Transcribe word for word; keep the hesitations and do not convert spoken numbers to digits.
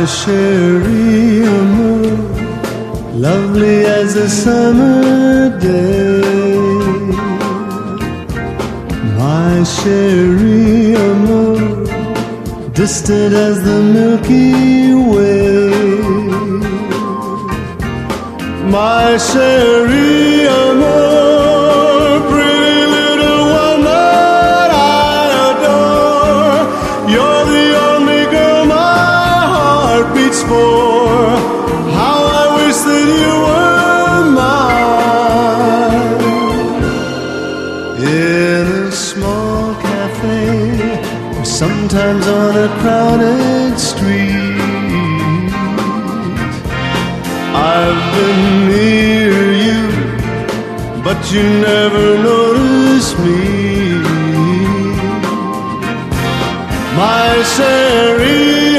chérie amour, lovely as a summer day. My chérie amour, distant as the Milky Way. My chérie amour, pretty little one that I adore. You're the only girl my heart beats for. How I wish that you were mine. In a small cafe, or sometimes on a crowded street, I've been near you, but you never notice me. My chérie